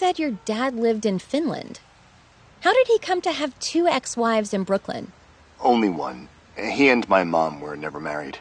said your dad lived in Finland. How did he come to have two ex-wives in Brooklyn? Only one. He and my mom were never married.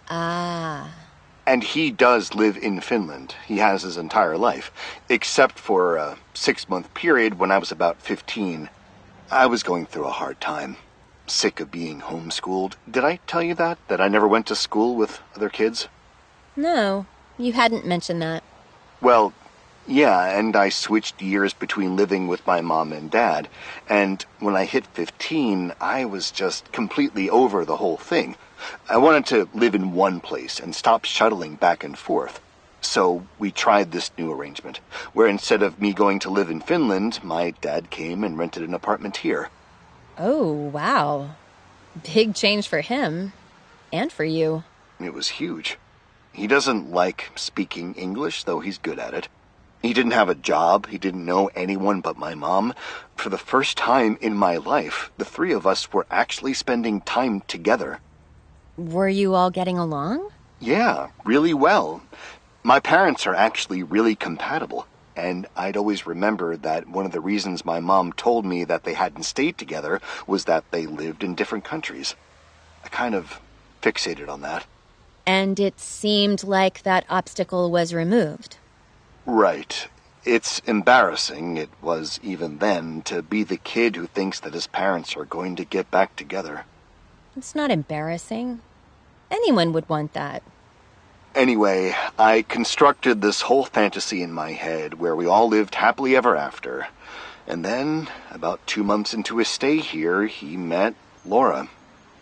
Ah. And he does live in Finland. He has his entire life, except for a 6-month period when I was about 15. I was going through a hard time. Sick of being homeschooled. Did I tell you that? That I never went to school with other kids? No, you hadn't mentioned that. Well, yeah, and I switched years between living with my mom and dad, and when I hit 15, I was just completely over the whole thing. I wanted to live in one place and stop shuttling back and forth. So we tried this new arrangement, where instead of me going to live in Finland, my dad came and rented an apartment here. Oh, wow. Big change for him. And for you. It was huge. He doesn't like speaking English, though he's good at it. He didn't have a job. He didn't know anyone but my mom. For the first time in my life, the three of us were actually spending time together. Were you all getting along? Yeah, really well. My parents are actually really compatible, and I'd always remembered that one of the reasons my mom told me that they hadn't stayed together was that they lived in different countries. I kind of fixated on that. And it seemed like that obstacle was removed. Right. It's embarrassing, it was even then, to be the kid who thinks that his parents are going to get back together. It's not embarrassing. Anyone would want that. Anyway, I constructed this whole fantasy in my head where we all lived happily ever after. And then, about 2 months into his stay here, he met Laura.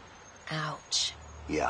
Ouch. Yeah.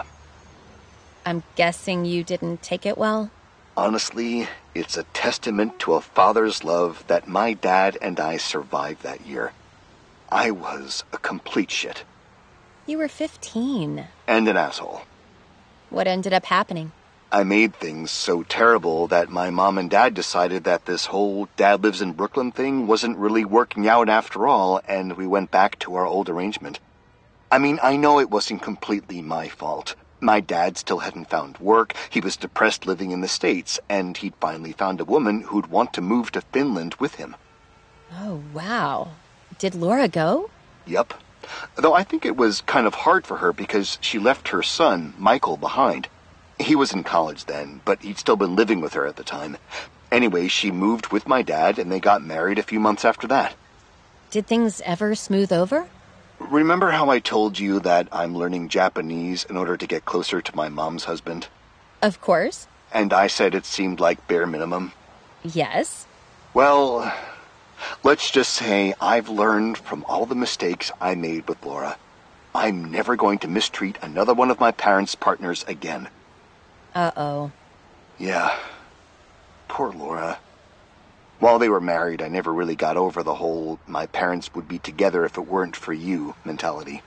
I'm guessing you didn't take it well? Honestly, it's a testament to a father's love that my dad and I survived that year. I was a complete shit. You were 15. And an asshole. What ended up happening? I made things so terrible that my mom and dad decided that this whole dad lives in Brooklyn thing wasn't really working out after all, and we went back to our old arrangement. I mean, I know it wasn't completely my fault. My dad still hadn't found work, he was depressed living in the States, and he'd finally found a woman who'd want to move to Finland with him. Oh, wow. Did Laura go? Yup. Though I think it was kind of hard for her because she left her son, Michael, behind. He was in college then, but he'd still been living with her at the time. Anyway, she moved with my dad, and they got married a few months after that. Did things ever smooth over? Remember how I told you that I'm learning Japanese in order to get closer to my mom's husband? Of course. And I said it seemed like bare minimum? Yes. Well, let's just say I've learned from all the mistakes I made with Laura. I'm never going to mistreat another one of my parents' partners again. Uh-oh. Yeah. Poor Laura. While they were married, I never really got over the whole my parents would be together if it weren't for you mentality.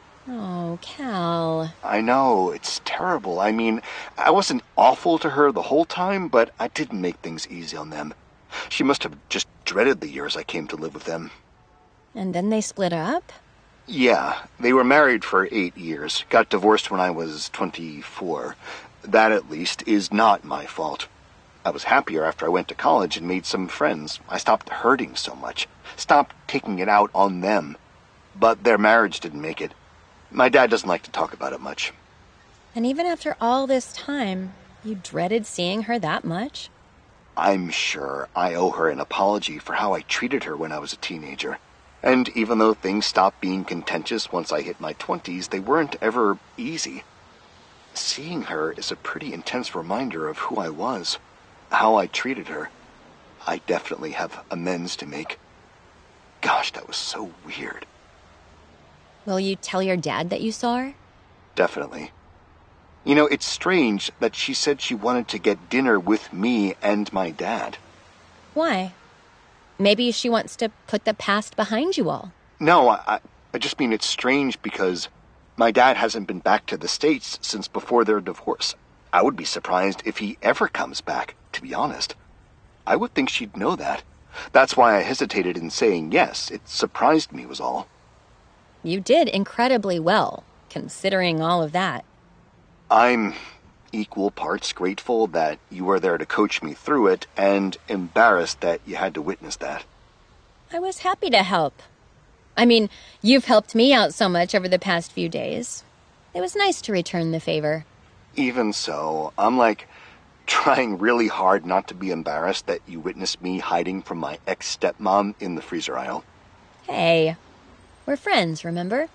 Oh, Cal. I know, it's terrible. I mean, I wasn't awful to her the whole time, but I didn't make things easy on them. She must have just dreaded the years I came to live with them. And then they split up? Yeah, they were married for 8 years, got divorced when I was 24. That, at least, is not my fault. I was happier after I went to college and made some friends. I stopped hurting so much, stopped taking it out on them. But their marriage didn't make it. My dad doesn't like to talk about it much. And even after all this time, you dreaded seeing her that much? I'm sure I owe her an apology for how I treated her when I was a teenager. And even though things stopped being contentious once I hit my 20s, they weren't ever easy. Seeing her is a pretty intense reminder of who I was, how I treated her. I definitely have amends to make. Gosh, that was so weird. Will you tell your dad that you saw her? Definitely. You know, it's strange that she said she wanted to get dinner with me and my dad. Why? Maybe she wants to put the past behind you all. No, I just mean it's strange because my dad hasn't been back to the States since before their divorce. I would be surprised if he ever comes back, to be honest. I would think she'd know that. That's why I hesitated in saying yes. It surprised me was all. You did incredibly well, considering all of that. I'm equal parts grateful that you were there to coach me through it and embarrassed that you had to witness that. I was happy to help. I mean, you've helped me out so much over the past few days. It was nice to return the favor. Even so, I'm trying really hard not to be embarrassed that you witnessed me hiding from my ex-stepmom in the freezer aisle. Hey, we're friends, remember?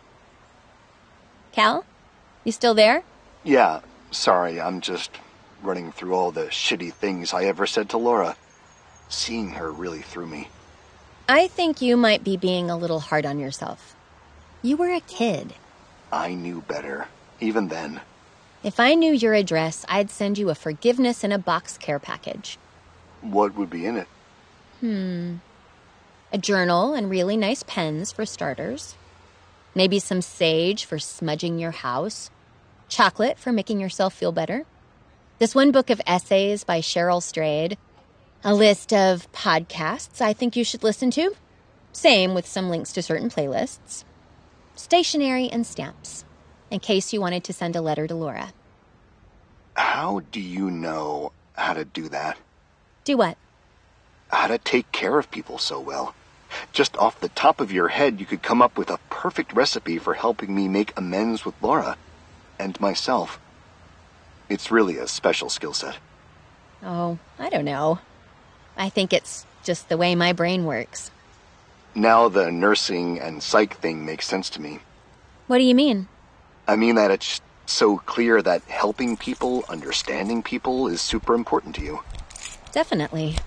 Cal, you still there? Yeah, sorry, I'm just running through all the shitty things I ever said to Laura. Seeing her really threw me. I think you might be being a little hard on yourself. You were a kid. I knew better, even then. If I knew your address, I'd send you a forgiveness in a box care package. What would be in it? A journal and really nice pens for starters. Maybe some sage for smudging your house. Chocolate for making yourself feel better. This one book of essays by Cheryl Strayed. A list of podcasts I think you should listen to. Same with some links to certain playlists. Stationery and stamps, in case you wanted to send a letter to Laura. How do you know how to do that? Do what? How to take care of people so well. Just off the top of your head, you could come up with a perfect recipe for helping me make amends with Laura and myself. It's really a special skill set. Oh, I don't know. I think it's just the way my brain works. Now the nursing and psych thing makes sense to me. What do you mean? I mean that it's so clear that helping people, understanding people is super important to you. Definitely.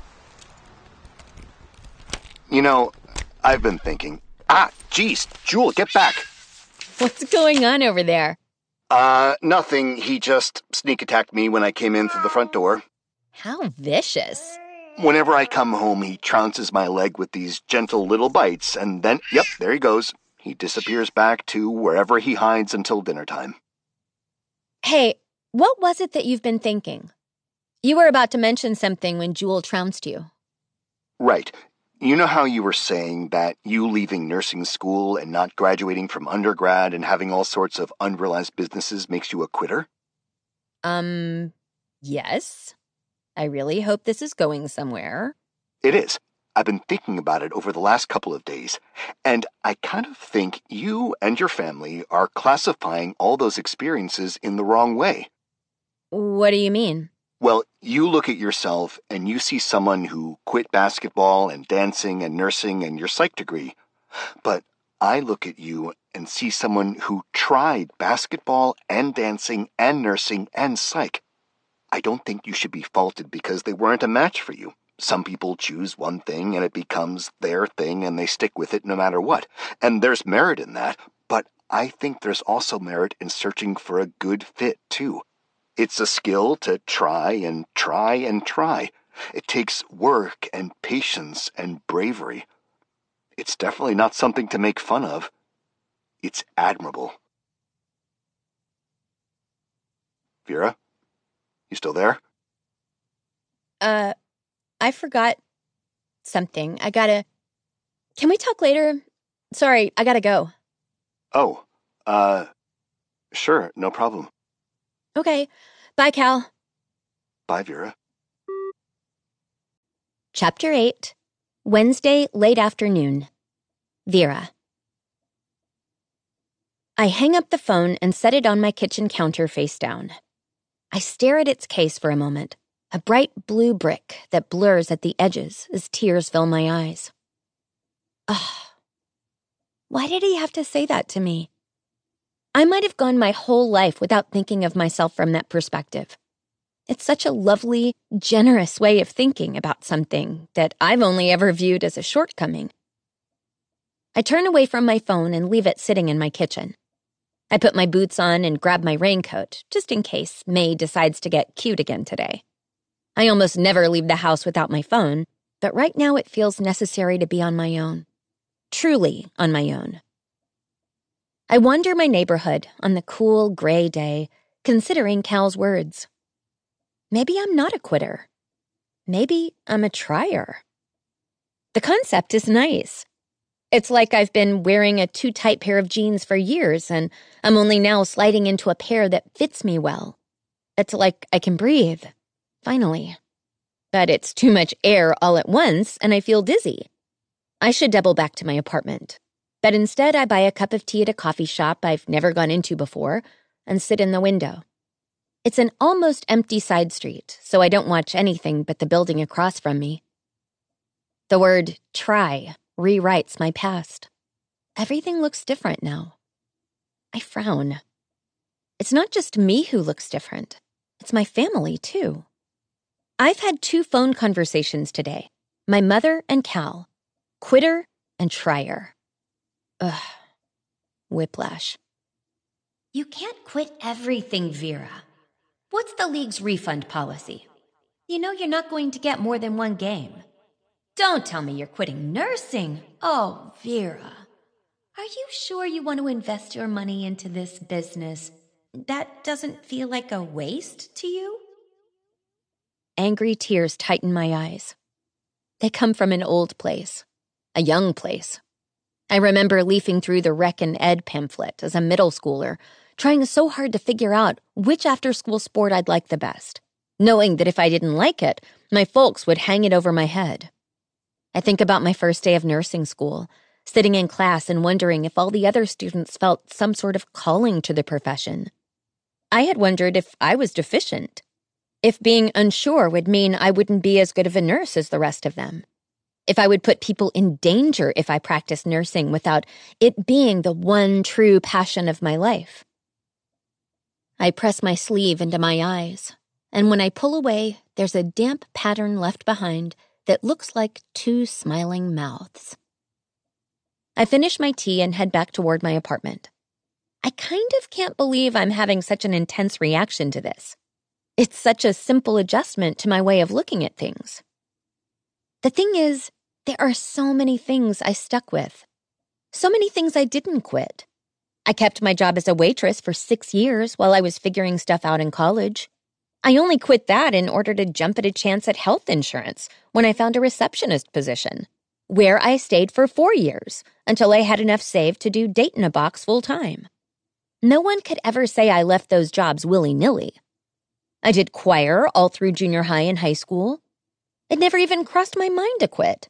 You know, I've been thinking... Geez, Jewel, get back! What's going on over there? Nothing. He just sneak attacked me when I came in through the front door. How vicious. Whenever I come home, he trounces my leg with these gentle little bites, and then, yep, there he goes. He disappears back to wherever he hides until dinner time. Hey, what was it that you've been thinking? You were about to mention something when Jewel trounced you. Right. You know how you were saying that you leaving nursing school and not graduating from undergrad and having all sorts of unrealized businesses makes you a quitter? Yes. I really hope this is going somewhere. It is. I've been thinking about it over the last couple of days, and I kind of think you and your family are classifying all those experiences in the wrong way. What do you mean? Well, you look at yourself and you see someone who quit basketball and dancing and nursing and your psych degree. But I look at you and see someone who tried basketball and dancing and nursing and psych. I don't think you should be faulted because they weren't a match for you. Some people choose one thing and it becomes their thing and they stick with it no matter what. And there's merit in that, but I think there's also merit in searching for a good fit, too. It's a skill to try and try and try. It takes work and patience and bravery. It's definitely not something to make fun of. It's admirable. Vera? You still there? I forgot something. Can we talk later? Sorry, I gotta go. Oh, sure, no problem. Okay. Bye, Cal. Bye, Vera. Chapter 8, Wednesday, late afternoon. Vera. I hang up the phone and set it on my kitchen counter face down. I stare at its case for a moment, a bright blue brick that blurs at the edges as tears fill my eyes. Ugh. Why did he have to say that to me? I might have gone my whole life without thinking of myself from that perspective. It's such a lovely, generous way of thinking about something that I've only ever viewed as a shortcoming. I turn away from my phone and leave it sitting in my kitchen. I put my boots on and grab my raincoat, just in case May decides to get cute again today. I almost never leave the house without my phone, but right now it feels necessary to be on my own. Truly on my own. I wander my neighborhood on the cool, gray day, considering Cal's words. Maybe I'm not a quitter. Maybe I'm a trier. The concept is nice. It's like I've been wearing a too tight pair of jeans for years, and I'm only now sliding into a pair that fits me well. That's like I can breathe. Finally. But it's too much air all at once, and I feel dizzy. I should double back to my apartment. But instead, I buy a cup of tea at a coffee shop I've never gone into before and sit in the window. It's an almost empty side street, so I don't watch anything but the building across from me. The word try rewrites my past. Everything looks different now. I frown. It's not just me who looks different. It's my family, too. I've had 2 phone conversations today. My mother and Cal. Quitter and trier. Ugh. Whiplash. You can't quit everything, Vera. What's the league's refund policy? You know you're not going to get more than 1 game. Don't tell me you're quitting nursing. Oh, Vera. Are you sure you want to invest your money into this business? That doesn't feel like a waste to you? Angry tears tighten my eyes. They come from an old place. A young place. I remember leafing through the Rec and Ed pamphlet as a middle schooler, trying so hard to figure out which after-school sport I'd like the best, knowing that if I didn't like it, my folks would hang it over my head. I think about my first day of nursing school, sitting in class and wondering if all the other students felt some sort of calling to the profession. I had wondered if I was deficient, if being unsure would mean I wouldn't be as good of a nurse as the rest of them, if I would put people in danger if I practiced nursing without it being the one true passion of my life. I press my sleeve into my eyes, and when I pull away, there's a damp pattern left behind that looks like 2 smiling mouths. I finish my tea and head back toward my apartment. I kind of can't believe I'm having such an intense reaction to this. It's such a simple adjustment to my way of looking at things. The thing is, there are so many things I stuck with. So many things I didn't quit. I kept my job as a waitress for 6 years while I was figuring stuff out in college. I only quit that in order to jump at a chance at health insurance when I found a receptionist position, where I stayed for 4 years until I had enough saved to do Date-in-a-Box full-time. No one could ever say I left those jobs willy-nilly. I did choir all through junior high and high school. It never even crossed my mind to quit.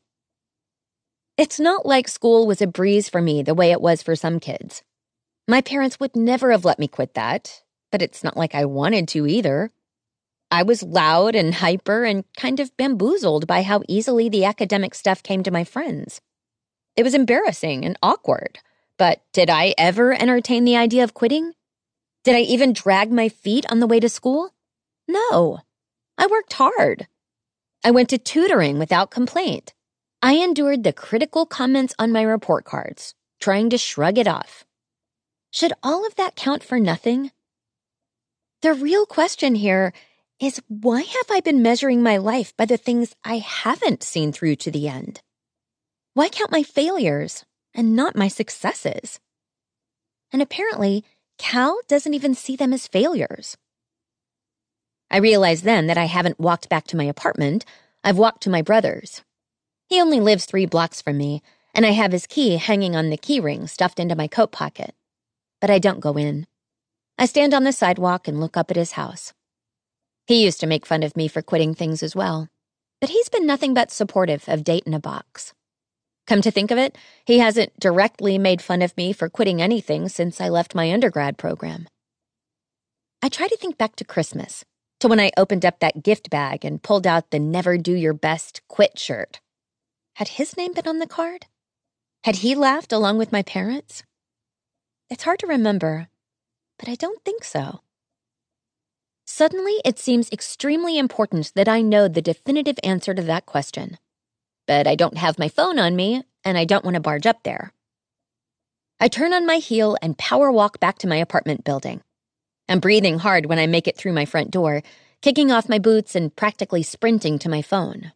It's not like school was a breeze for me the way it was for some kids. My parents would never have let me quit that, but it's not like I wanted to either. I was loud and hyper and kind of bamboozled by how easily the academic stuff came to my friends. It was embarrassing and awkward, but did I ever entertain the idea of quitting? Did I even drag my feet on the way to school? No. I worked hard. I went to tutoring without complaint. I endured the critical comments on my report cards, trying to shrug it off. Should all of that count for nothing? The real question here is, why have I been measuring my life by the things I haven't seen through to the end? Why count my failures and not my successes? And apparently, Cal doesn't even see them as failures. I realize then that I haven't walked back to my apartment. I've walked to my brother's. He only lives 3 blocks from me, and I have his key hanging on the key ring stuffed into my coat pocket. But I don't go in. I stand on the sidewalk and look up at his house. He used to make fun of me for quitting things as well, but he's been nothing but supportive of Date-in-a-Box. Come to think of it, he hasn't directly made fun of me for quitting anything since I left my undergrad program. I try to think back to Christmas, to when I opened up that gift bag and pulled out the Never Do Your Best Quit shirt. Had his name been on the card? Had he laughed along with my parents? It's hard to remember, but I don't think so. Suddenly, it seems extremely important that I know the definitive answer to that question. But I don't have my phone on me, and I don't want to barge up there. I turn on my heel and power walk back to my apartment building. I'm breathing hard when I make it through my front door, kicking off my boots and practically sprinting to my phone.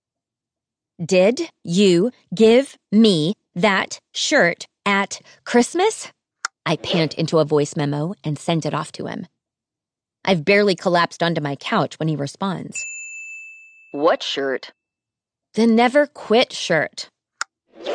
Did you give me that shirt at Christmas? I pant into a voice memo and send it off to him. I've barely collapsed onto my couch when he responds. What shirt? The Never Quit shirt.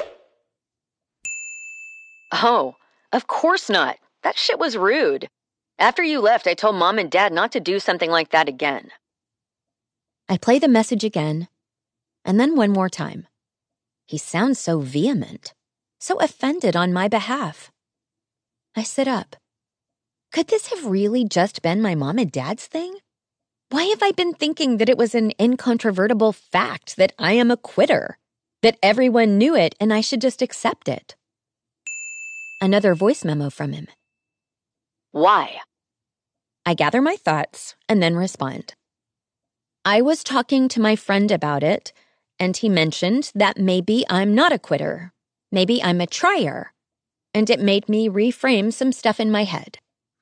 Oh, of course not. That shit was rude. After you left, I told Mom and Dad not to do something like that again. I play the message again, and then one more time. He sounds so vehement, so offended on my behalf. I sit up. Could this have really just been my mom and dad's thing? Why have I been thinking that it was an incontrovertible fact that I am a quitter, that everyone knew it and I should just accept it? Another voice memo from him. Why? I gather my thoughts and then respond. I was talking to my friend about it, and he mentioned that maybe I'm not a quitter. Maybe I'm a trier. And it made me reframe some stuff in my head.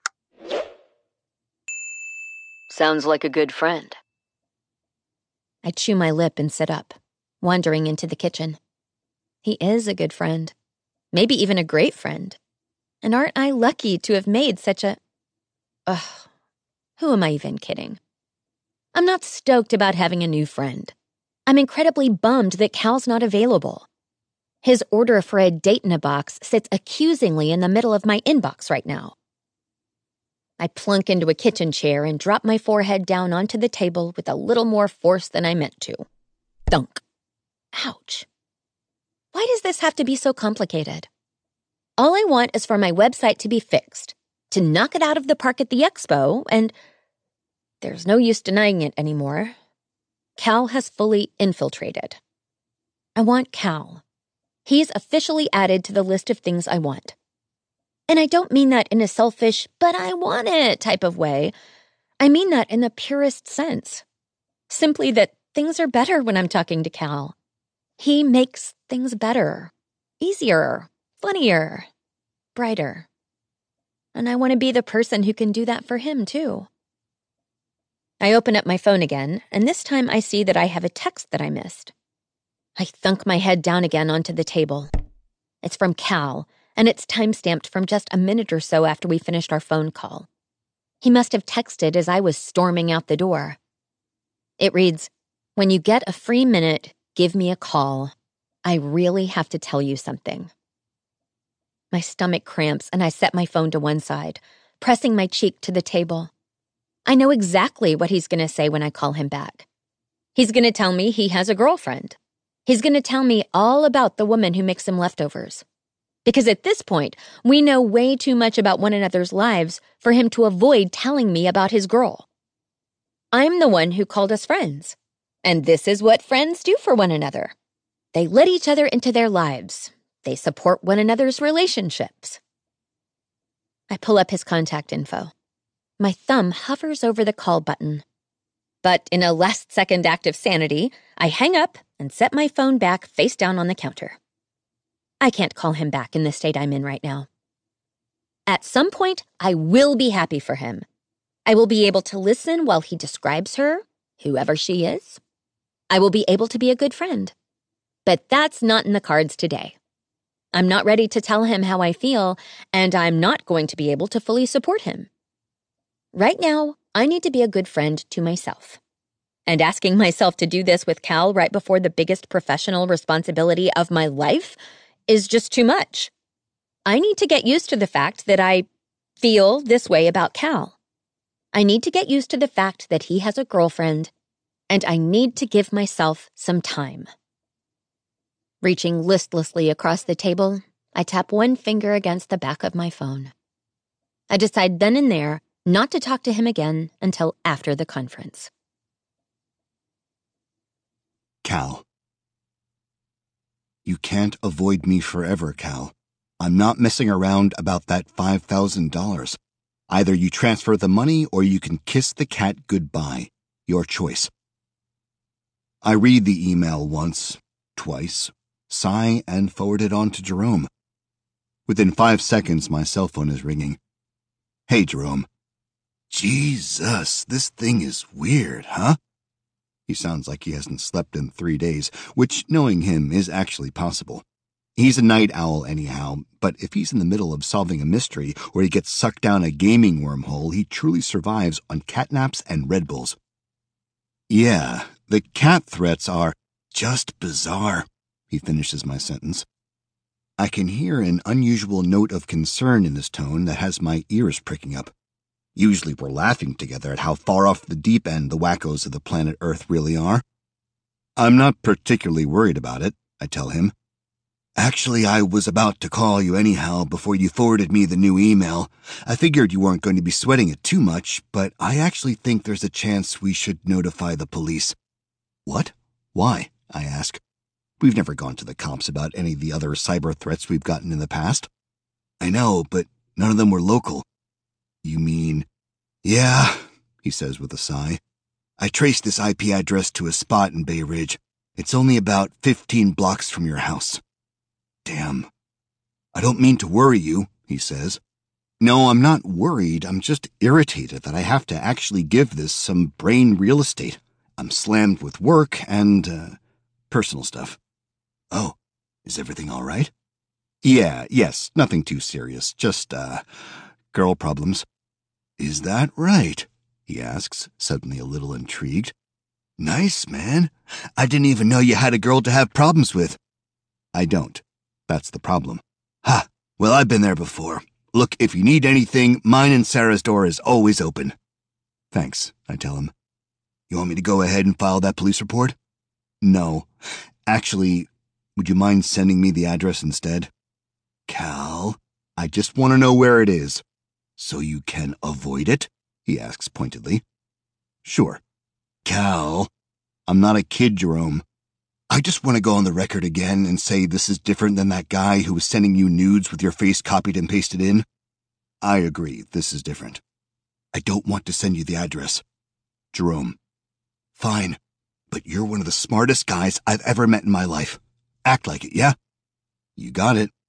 Sounds like a good friend. I chew my lip and sit up, wandering into the kitchen. He is a good friend. Maybe even a great friend. And aren't I lucky to have made such a... Ugh, who am I even kidding? I'm not stoked about having a new friend. I'm incredibly bummed that Cal's not available. His order for a date in a box sits accusingly in the middle of my inbox right now. I plunk into a kitchen chair and drop my forehead down onto the table with a little more force than I meant to. Thunk. Ouch. Why does this have to be so complicated? All I want is for my website to be fixed, to knock it out of the park at the expo, and there's no use denying it anymore. Cal has fully infiltrated. I want Cal. He's officially added to the list of things I want. And I don't mean that in a selfish, but I want it type of way. I mean that in the purest sense. Simply that things are better when I'm talking to Cal. He makes things better, easier, funnier, brighter. And I want to be the person who can do that for him, too. I open up my phone again, and this time I see that I have a text that I missed. I thunk my head down again onto the table. It's from Cal, and it's time-stamped from just a minute or so after we finished our phone call. He must have texted as I was storming out the door. It reads, "When you get a free minute, give me a call. I really have to tell you something." My stomach cramps, and I set my phone to one side, pressing my cheek to the table. I know exactly what he's going to say when I call him back. He's going to tell me he has a girlfriend. He's going to tell me all about the woman who makes him leftovers. Because at this point, we know way too much about one another's lives for him to avoid telling me about his girl. I'm the one who called us friends. And this is what friends do for one another. They let each other into their lives. They support one another's relationships. I pull up his contact info. My thumb hovers over the call button. But in a last-second act of sanity, I hang up and set my phone back face down on the counter. I can't call him back in the state I'm in right now. At some point, I will be happy for him. I will be able to listen while he describes her, whoever she is. I will be able to be a good friend. But that's not in the cards today. I'm not ready to tell him how I feel, and I'm not going to be able to fully support him. Right now, I need to be a good friend to myself. And asking myself to do this with Cal right before the biggest professional responsibility of my life is just too much. I need to get used to the fact that I feel this way about Cal. I need to get used to the fact that he has a girlfriend, and I need to give myself some time. Reaching listlessly across the table, I tap one finger against the back of my phone. I decide then and there not to talk to him again until after the conference. Cal. You can't avoid me forever, Cal. I'm not messing around about that $5,000. Either you transfer the money or you can kiss the cat goodbye. Your choice. I read the email once, twice, sigh, and forward it on to Jerome. Within 5 seconds, my cell phone is ringing. Hey, Jerome. Jesus, this thing is weird, huh? He sounds like he hasn't slept in 3 days, which, knowing him, is actually possible. He's a night owl anyhow, but if he's in the middle of solving a mystery or he gets sucked down a gaming wormhole, he truly survives on catnaps and Red Bulls. Yeah, the cat threats are just bizarre, he finishes my sentence. I can hear an unusual note of concern in his tone that has my ears pricking up. Usually we're laughing together at how far off the deep end the wackos of the planet Earth really are. I'm not particularly worried about it, I tell him. Actually, I was about to call you anyhow before you forwarded me the new email. I figured you weren't going to be sweating it too much, but I actually think there's a chance we should notify the police. What? Why? I ask. We've never gone to the cops about any of the other cyber threats we've gotten in the past. I know, but none of them were local. You mean... Yeah, he says with a sigh. I traced this IP address to a spot in Bay Ridge. It's only about 15 blocks from your house. Damn. I don't mean to worry you, he says. No, I'm not worried. I'm just irritated that I have to actually give this some brain real estate. I'm slammed with work and, personal stuff. Oh, is everything all right? Yes, nothing too serious. Just, girl problems. Is that right? He asks, suddenly a little intrigued. Nice, man. I didn't even know you had a girl to have problems with. I don't. That's the problem. Ha! Well, I've been there before. Look, if you need anything, mine and Sarah's door is always open. Thanks, I tell him. You want me to go ahead and file that police report? No. Actually, would you mind sending me the address instead? Cal, I just want to know where it is. So you can avoid it? He asks pointedly. Sure. Cal, I'm not a kid, Jerome. I just want to go on the record again and say this is different than that guy who was sending you nudes with your face copied and pasted in. I agree, this is different. I don't want to send you the address. Jerome. Fine, but you're one of the smartest guys I've ever met in my life. Act like it, yeah? You got it.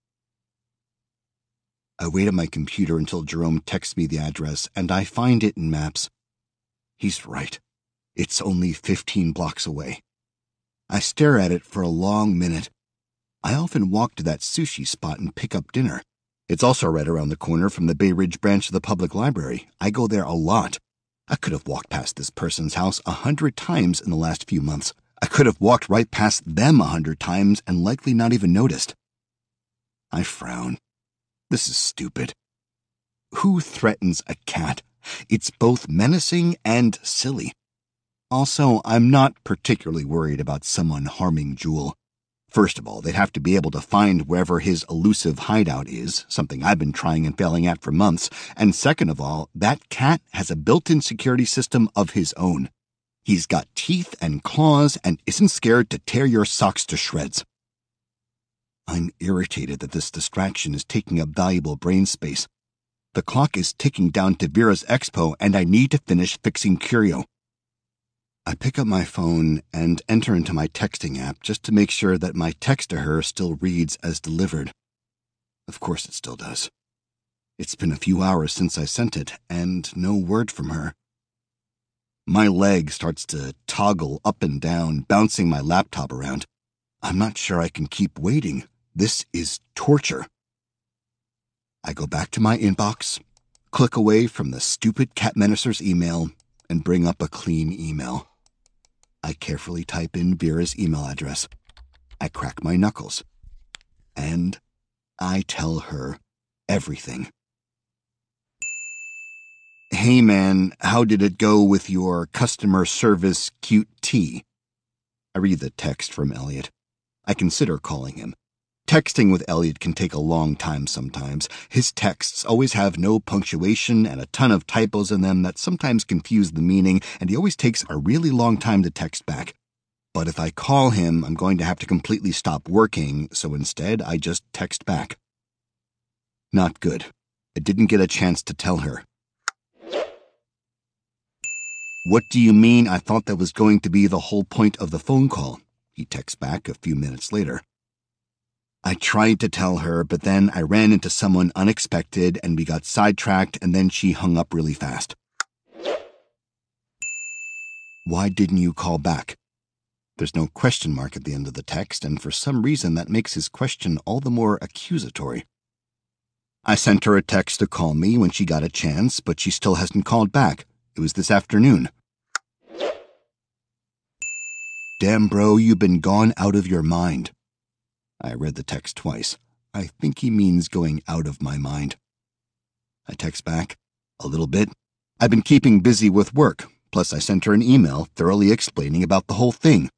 I wait at my computer until Jerome texts me the address, and I find it in Maps. He's right. It's only 15 blocks away. I stare at it for a long minute. I often walk to that sushi spot and pick up dinner. It's also right around the corner from the Bay Ridge branch of the public library. I go there a lot. I could have walked past this person's house 100 times in the last few months. I could have walked right past them 100 times and likely not even noticed. I frown. This is stupid. Who threatens a cat? It's both menacing and silly. Also, I'm not particularly worried about someone harming Jewel. First of all, they'd have to be able to find wherever his elusive hideout is, something I've been trying and failing at for months. And second of all, that cat has a built-in security system of his own. He's got teeth and claws and isn't scared to tear your socks to shreds. I'm irritated that this distraction is taking up valuable brain space. The clock is ticking down to Vera's expo, and I need to finish fixing Curio. I pick up my phone and enter into my texting app just to make sure that my text to her still reads as delivered. Of course it still does. It's been a few hours since I sent it, and no word from her. My leg starts to toggle up and down, bouncing my laptop around. I'm not sure I can keep waiting. This is torture. I go back to my inbox, click away from the stupid Cat Menacer's email, and bring up a clean email. I carefully type in Vera's email address. I crack my knuckles. And I tell her everything. Hey man, how did it go with your customer service cute tea? I read the text from Elliot. I consider calling him. Texting with Elliot can take a long time sometimes. His texts always have no punctuation and a ton of typos in them that sometimes confuse the meaning, and he always takes a really long time to text back. But if I call him, I'm going to have to completely stop working, so instead I just text back. Not good. I didn't get a chance to tell her. What do you mean I thought that was going to be the whole point of the phone call? He texts back a few minutes later. I tried to tell her, but then I ran into someone unexpected and we got sidetracked, and then she hung up really fast. Why didn't you call back? There's no question mark at the end of the text, and for some reason that makes his question all the more accusatory. I sent her a text to call me when she got a chance, but she still hasn't called back. It was this afternoon. Damn, bro, you've been gone out of your mind. I read the text twice. I think he means going out of my mind. I text back, a little bit, I've been keeping busy with work, plus I sent her an email thoroughly explaining about the whole thing.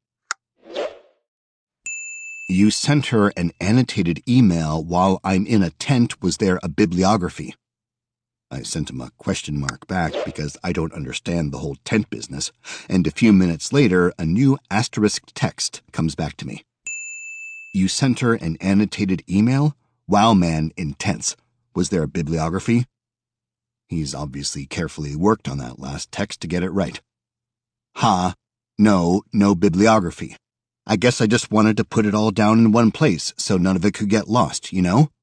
You sent her an annotated email while I'm in a tent. Was there a bibliography? I sent him a question mark back because I don't understand the whole tent business, and a few minutes later, a new asterisk text comes back to me. You sent her an annotated email? Wow, man, intense. Was there a bibliography? He's obviously carefully worked on that last text to get it right. No bibliography. I guess I just wanted to put it all down in one place so none of it could get lost, you know?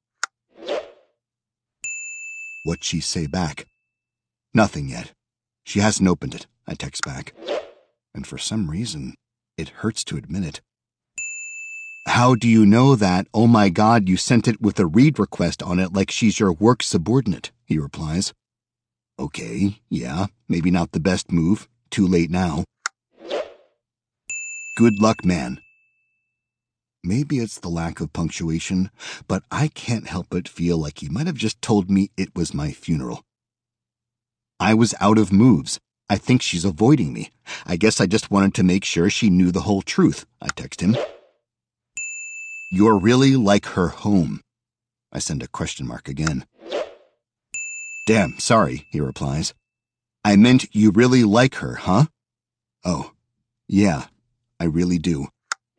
What'd she say back? Nothing yet. She hasn't opened it, I text back. And for some reason, it hurts to admit it. How do you know that? Oh my God, you sent it with a read request on it like she's your work subordinate, he replies. Okay, yeah, maybe not the best move. Too late now. Good luck, man. Maybe it's the lack of punctuation, but I can't help but feel like he might have just told me it was my funeral. I was out of moves. I think she's avoiding me. I guess I just wanted to make sure she knew the whole truth, I text him. You're really like her home. I send a question mark again. Damn, sorry, he replies. I meant you really like her, huh? Oh, yeah, I really do.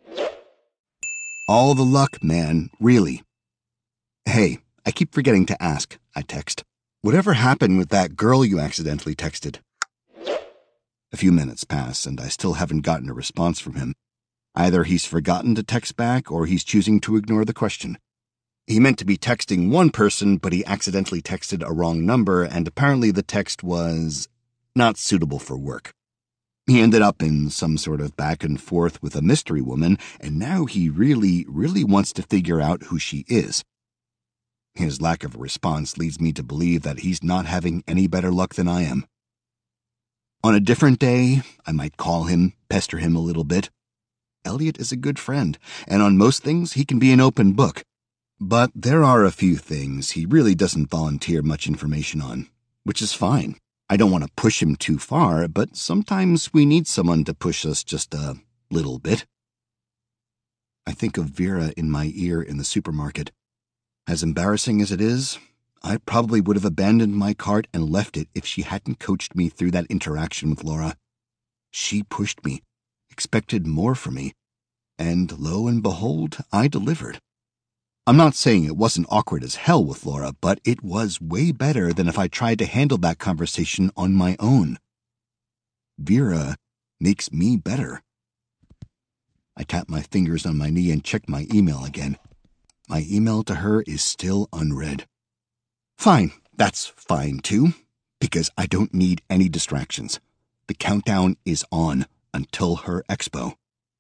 All the luck, man, really. Hey, I keep forgetting to ask, I text. Whatever happened with that girl you accidentally texted? A few minutes pass, and I still haven't gotten a response from him. Either he's forgotten to text back, or he's choosing to ignore the question. He meant to be texting one person, but he accidentally texted a wrong number, and apparently the text was not suitable for work. He ended up in some sort of back and forth with a mystery woman, and now he really wants to figure out who she is. His lack of a response leads me to believe that he's not having any better luck than I am. On a different day, I might call him, pester him a little bit. Elliot is a good friend, and on most things he can be an open book. But there are a few things he really doesn't volunteer much information on, which is fine. I don't want to push him too far, but sometimes we need someone to push us just a little bit. I think of Vera in my ear in the supermarket. As embarrassing as it is, I probably would have abandoned my cart and left it if she hadn't coached me through that interaction with Laura. She pushed me, expected more from me, and lo and behold, I delivered. I'm not saying it wasn't awkward as hell with Laura, but it was way better than if I tried to handle that conversation on my own. Vera makes me better. I tap my fingers on my knee and check my email again. My email to her is still unread. Fine, that's fine too, because I don't need any distractions. The countdown is on until her expo.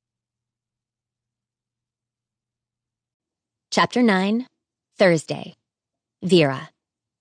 Chapter 9, Thursday. Vera.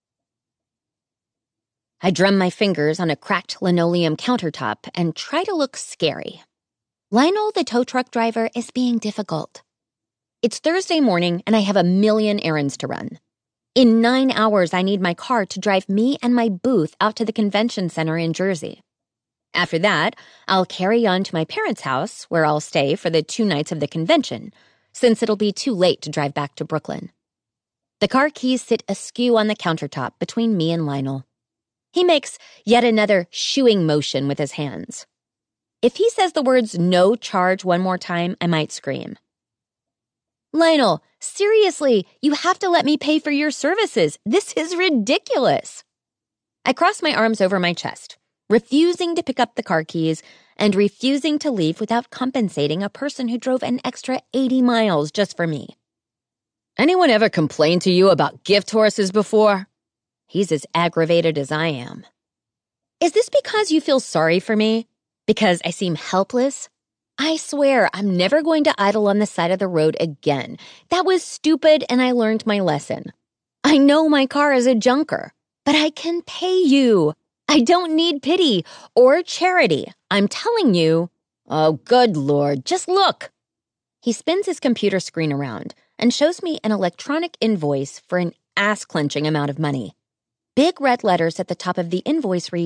I drum my fingers on a cracked linoleum countertop and try to look scary. Lionel, the tow truck driver, is being difficult. It's Thursday morning and I have a million errands to run. In 9 hours, I need my car to drive me and my booth out to the convention center in Jersey. After that, I'll carry on to my parents' house, where I'll stay for the 2 nights of the convention, since it'll be too late to drive back to Brooklyn. The car keys sit askew on the countertop between me and Lionel. He makes yet another shooing motion with his hands. If he says the words "no charge" one more time, I might scream. Lionel, seriously, you have to let me pay for your services. This is ridiculous. I cross my arms over my chest, refusing to pick up the car keys and refusing to leave without compensating a person who drove an extra 80 miles just for me. Anyone ever complained to you about gift horses before? He's as aggravated as I am. Is this because you feel sorry for me? Because I seem helpless? I swear I'm never going to idle on the side of the road again. That was stupid and I learned my lesson. I know my car is a junker, but I can pay you. I don't need pity or charity. I'm telling you. Oh, good Lord, just look. He spins his computer screen around and shows me an electronic invoice for an ass-clenching amount of money. Big red letters at the top of the invoice read,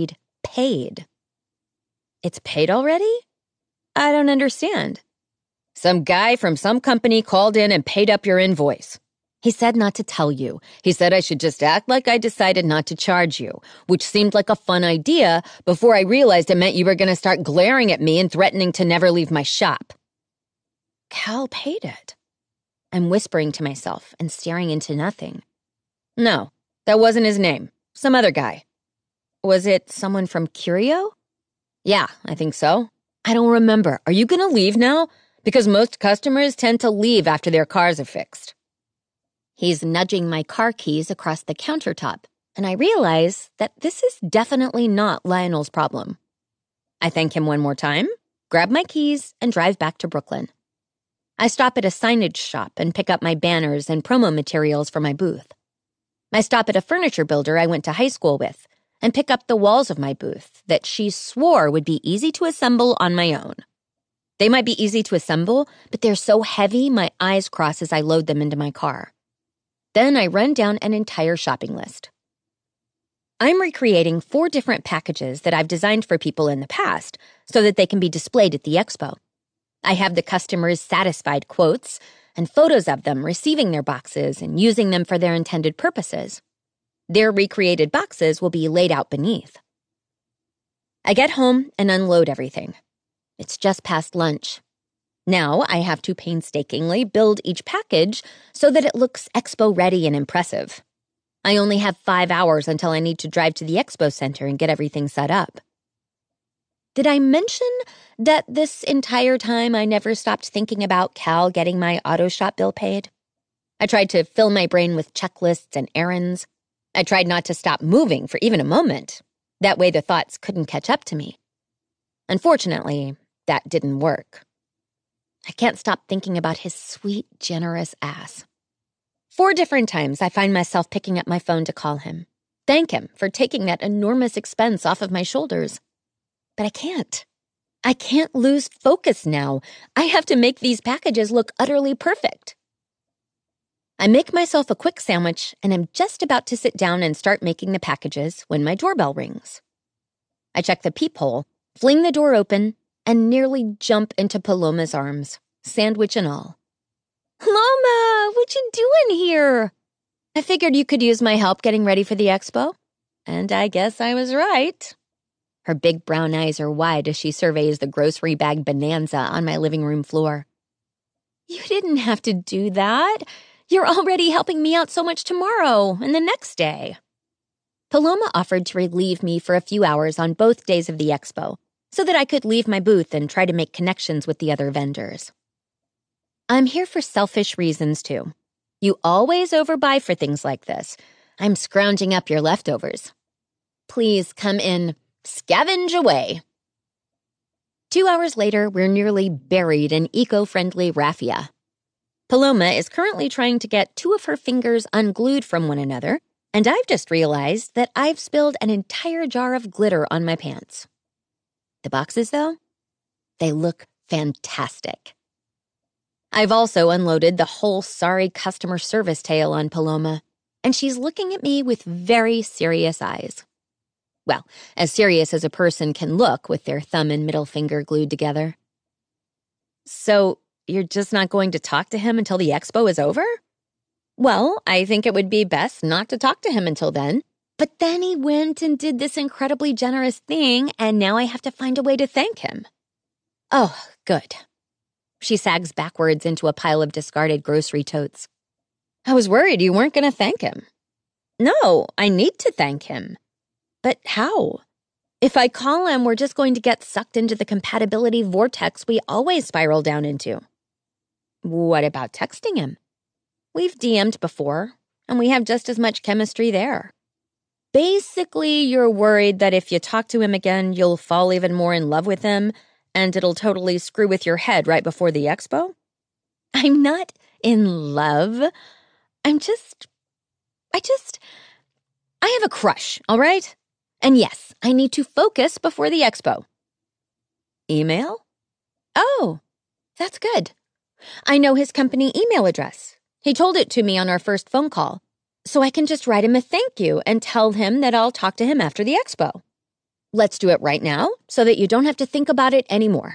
paid. It's paid already? I don't understand. Some guy from some company called in and paid up your invoice. He said not to tell you. He said I should just act like I decided not to charge you, which seemed like a fun idea before I realized it meant you were going to start glaring at me and threatening to never leave my shop. Cal paid it. I'm whispering to myself and staring into nothing. No, that wasn't his name. Some other guy. Was it someone from Curio? Yeah, I think so. I don't remember. Are you going to leave now? Because most customers tend to leave after their cars are fixed. He's nudging my car keys across the countertop, and I realize that this is definitely not Lionel's problem. I thank him one more time, grab my keys, and drive back to Brooklyn. I stop at a signage shop and pick up my banners and promo materials for my booth. I stop at a furniture builder I went to high school with and pick up the walls of my booth that she swore would be easy to assemble on my own. They might be easy to assemble, but they're so heavy my eyes cross as I load them into my car. Then I run down an entire shopping list. I'm recreating 4 different packages that I've designed for people in the past so that they can be displayed at the expo. I have the customers' satisfied quotes and photos of them receiving their boxes and using them for their intended purposes. Their recreated boxes will be laid out beneath. I get home and unload everything. It's just past lunch. Now I have to painstakingly build each package so that it looks expo-ready and impressive. I only have 5 hours until I need to drive to the expo center and get everything set up. Did I mention that this entire time I never stopped thinking about Cal getting my auto shop bill paid? I tried to fill my brain with checklists and errands. I tried not to stop moving for even a moment. That way the thoughts couldn't catch up to me. Unfortunately, that didn't work. I can't stop thinking about his sweet, generous ass. 4 different times I find myself picking up my phone to call him, thank him for taking that enormous expense off of my shoulders. But I can't. I can't lose focus now. I have to make these packages look utterly perfect. I make myself a quick sandwich and am just about to sit down and start making the packages when my doorbell rings. I check the peephole, fling the door open, and nearly jump into Paloma's arms, sandwich and all. Paloma, what you doing here? I figured you could use my help getting ready for the expo. And I guess I was right. Her big brown eyes are wide as she surveys the grocery bag bonanza on my living room floor. You didn't have to do that. You're already helping me out so much tomorrow and the next day. Paloma offered to relieve me for a few hours on both days of the expo, so that I could leave my booth and try to make connections with the other vendors. I'm here for selfish reasons, too. You always overbuy for things like this. I'm scrounging up your leftovers. Please come in, scavenge away. 2 hours later, we're nearly buried in eco-friendly raffia. Paloma is currently trying to get 2 of her fingers unglued from one another, and I've just realized that I've spilled an entire jar of glitter on my pants. The boxes, though, they look fantastic. I've also unloaded the whole sorry customer service tale on Paloma, and she's looking at me with very serious eyes. Well, as serious as a person can look with their thumb and middle finger glued together. So, you're just not going to talk to him until the expo is over? Well, I think it would be best not to talk to him until then. But then he went and did this incredibly generous thing, and now I have to find a way to thank him. Oh, good. She sags backwards into a pile of discarded grocery totes. I was worried you weren't going to thank him. No, I need to thank him. But how? If I call him, we're just going to get sucked into the compatibility vortex we always spiral down into. What about texting him? We've DM'd before, and we have just as much chemistry there. Basically, you're worried that if you talk to him again, you'll fall even more in love with him, and it'll totally screw with your head right before the expo? I'm not in love. I have a crush, all right? And yes, I need to focus before the expo. Email? Oh, that's good. I know his company email address. He told it to me on our first phone call. So I can just write him a thank you and tell him that I'll talk to him after the expo. Let's do it right now so that you don't have to think about it anymore.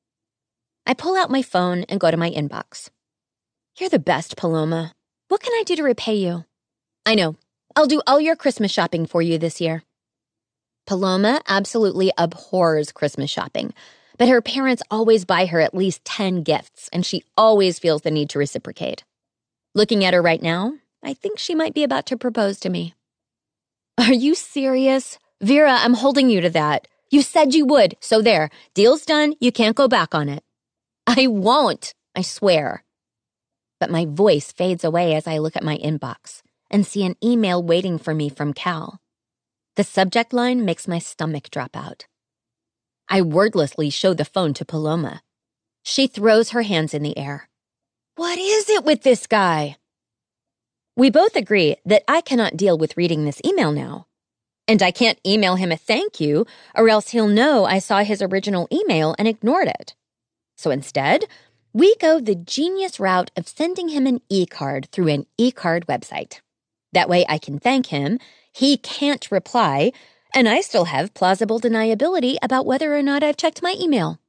I pull out my phone and go to my inbox. You're the best, Paloma. What can I do to repay you? I know. I'll do all your Christmas shopping for you this year. Paloma absolutely abhors Christmas shopping, but her parents always buy her at least 10 gifts, and she always feels the need to reciprocate. Looking at her right now, I think she might be about to propose to me. Are you serious? Vera, I'm holding you to that. You said you would, so there. Deal's done, you can't go back on it. I won't, I swear. But my voice fades away as I look at my inbox and see an email waiting for me from Cal. The subject line makes my stomach drop out. I wordlessly show the phone to Paloma. She throws her hands in the air. What is it with this guy? We both agree that I cannot deal with reading this email now. And I can't email him a thank you, or else he'll know I saw his original email and ignored it. So instead, we go the genius route of sending him an e-card through an e-card website. That way I can thank him, he can't reply, and I still have plausible deniability about whether or not I've checked my email.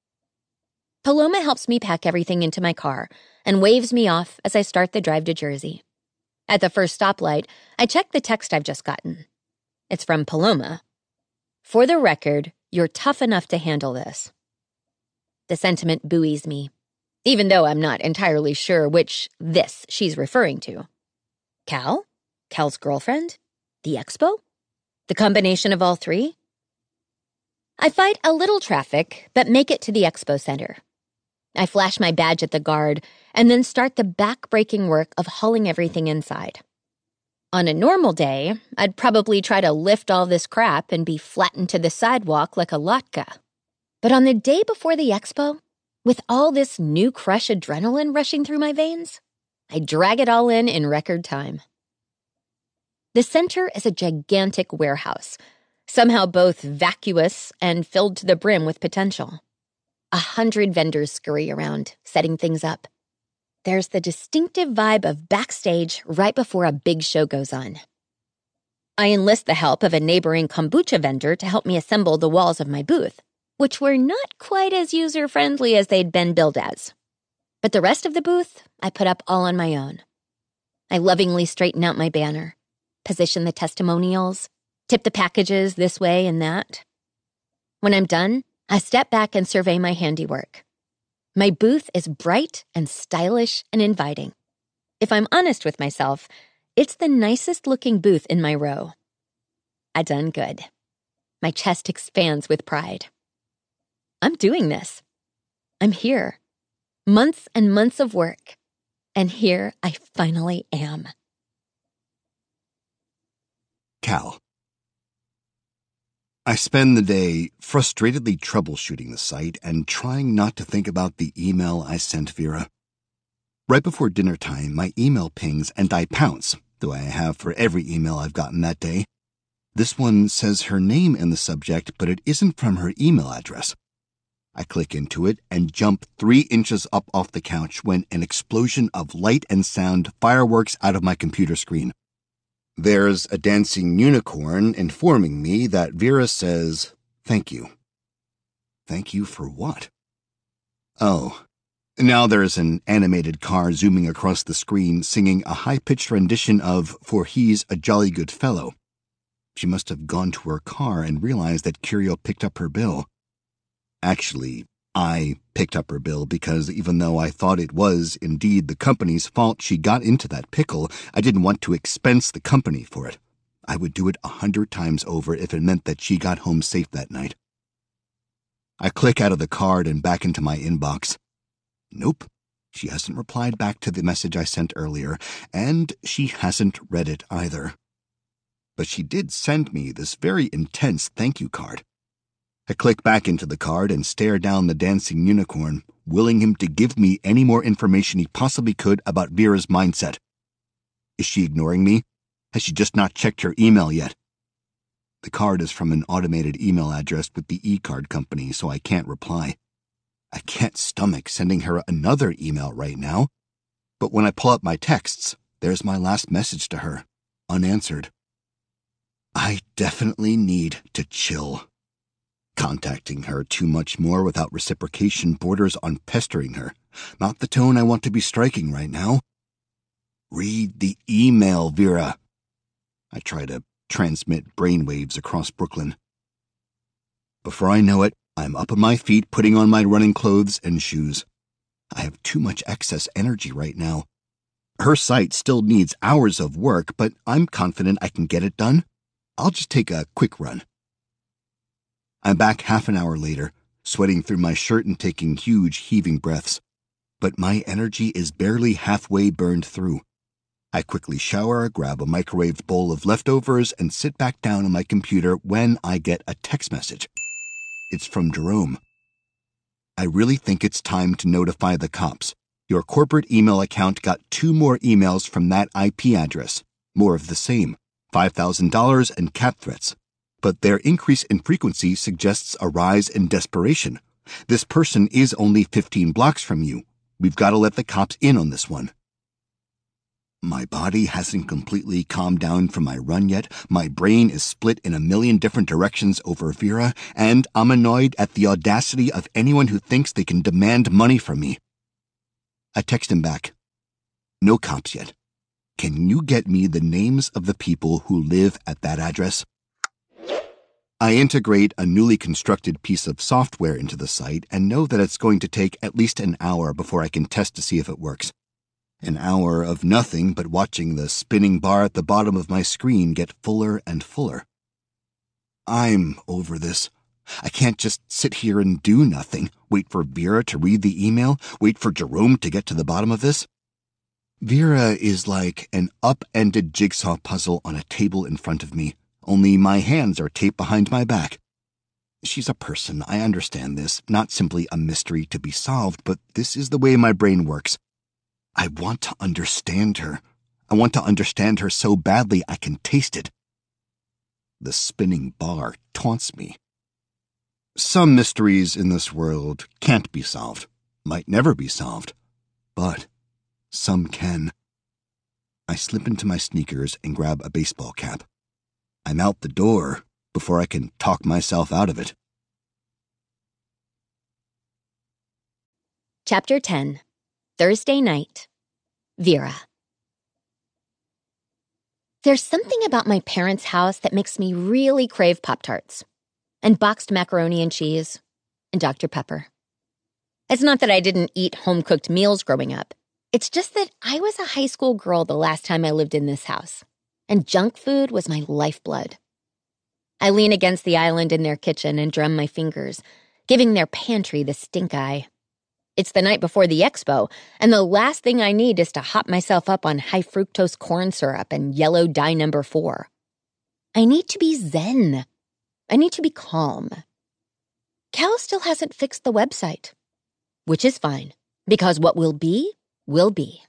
Paloma helps me pack everything into my car and waves me off as I start the drive to Jersey. At the first stoplight, I check the text I've just gotten. It's from Paloma. For the record, you're tough enough to handle this. The sentiment buoys me, even though I'm not entirely sure which this she's referring to. Cal? Cal's girlfriend? The expo? The combination of all three? I fight a little traffic, but make it to the expo center. I flash my badge at the guard and then start the back-breaking work of hauling everything inside. On a normal day, I'd probably try to lift all this crap and be flattened to the sidewalk like a latka. But on the day before the expo, with all this new crush adrenaline rushing through my veins, I drag it all in record time. The center is a gigantic warehouse, somehow both vacuous and filled to the brim with potential. 100 vendors scurry around, setting things up. There's the distinctive vibe of backstage right before a big show goes on. I enlist the help of a neighboring kombucha vendor to help me assemble the walls of my booth, which were not quite as user-friendly as they'd been billed as. But the rest of the booth, I put up all on my own. I lovingly straighten out my banner, position the testimonials, tip the packages this way and that. When I'm done, I step back and survey my handiwork. My booth is bright and stylish and inviting. If I'm honest with myself, it's the nicest-looking booth in my row. I done good. My chest expands with pride. I'm doing this. I'm here. Months and months of work. And here I finally am. Cal. I spend the day frustratedly troubleshooting the site and trying not to think about the email I sent Vera. Right before dinner time, my email pings and I pounce, though I have for every email I've gotten that day. This one says her name in the subject, but it isn't from her email address. I click into it and jump 3 inches up off the couch when an explosion of light and sound fireworks out of my computer screen. There's a dancing unicorn informing me that Vera says, "Thank you." Thank you for what? Oh, now there's an animated car zooming across the screen singing a high-pitched rendition of "For He's a Jolly Good Fellow." She must have gone to her car and realized that Curio picked up her bill. Actually, I picked up her bill because even though I thought it was indeed the company's fault she got into that pickle, I didn't want to expense the company for it. I would do it 100 times over if it meant that she got home safe that night. I click out of the card and back into my inbox. Nope, she hasn't replied back to the message I sent earlier, and she hasn't read it either. But she did send me this very intense thank you card. I click back into the card and stare down the dancing unicorn, willing him to give me any more information he possibly could about Vera's mindset. Is she ignoring me? Has she just not checked her email yet? The card is from an automated email address with the e-card company, so I can't reply. I can't stomach sending her another email right now. But when I pull up my texts, there's my last message to her, unanswered. I definitely need to chill. Contacting her too much more without reciprocation borders on pestering her. Not the tone I want to be striking right now. Read the email, Vera. I try to transmit brainwaves across Brooklyn. Before I know it, I'm up on my feet putting on my running clothes and shoes. I have too much excess energy right now. Her site still needs hours of work, but I'm confident I can get it done. I'll just take a quick run. I'm back half an hour later, sweating through my shirt and taking huge, heaving breaths. But my energy is barely halfway burned through. I quickly shower, grab a microwaved bowl of leftovers, and sit back down on my computer when I get a text message. It's from Jerome. I really think it's time to notify the cops. Your corporate email account got 2 more emails from that IP address. More of the same. $5,000 and cat threats. But their increase in frequency suggests a rise in desperation. This person is only 15 blocks from you. We've got to let the cops in on this one. My body hasn't completely calmed down from my run yet. My brain is split in a million different directions over Vera, and I'm annoyed at the audacity of anyone who thinks they can demand money from me. I text him back. No cops yet. Can you get me the names of the people who live at that address? I integrate a newly constructed piece of software into the site and know that it's going to take at least an hour before I can test to see if it works. An hour of nothing but watching the spinning bar at the bottom of my screen get fuller and fuller. I'm over this. I can't just sit here and do nothing, wait for Vera to read the email, wait for Jerome to get to the bottom of this. Vera is like an up-ended jigsaw puzzle on a table in front of me, only my hands are taped behind my back. She's a person, I understand this, not simply a mystery to be solved, but this is the way my brain works. I want to understand her. I want to understand her so badly I can taste it. The spinning bar taunts me. Some mysteries in this world can't be solved, might never be solved, but some can. I slip into my sneakers and grab a baseball cap. I'm out the door before I can talk myself out of it. Chapter 10. Thursday night. Vera. There's something about my parents' house that makes me really crave Pop-Tarts, and boxed macaroni and cheese, and Dr. Pepper. It's not that I didn't eat home-cooked meals growing up. It's just that I was a high school girl the last time I lived in this house, and junk food was my lifeblood. I lean against the island in their kitchen and drum my fingers, giving their pantry the stink eye. It's the night before the expo, and the last thing I need is to hop myself up on high-fructose corn syrup and yellow dye number 4. I need to be zen. I need to be calm. Cal still hasn't fixed the website, which is fine, because what will be, will be.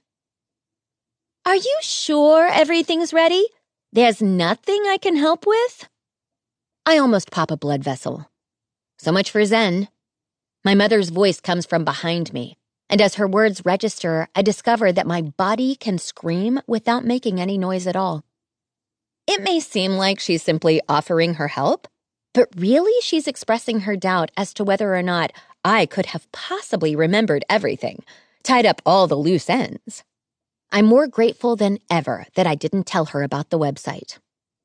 Are you sure everything's ready? There's nothing I can help with? I almost pop a blood vessel. So much for zen. My mother's voice comes from behind me, and as her words register, I discover that my body can scream without making any noise at all. It may seem like she's simply offering her help, but really she's expressing her doubt as to whether or not I could have possibly remembered everything, tied up all the loose ends. I'm more grateful than ever that I didn't tell her about the website.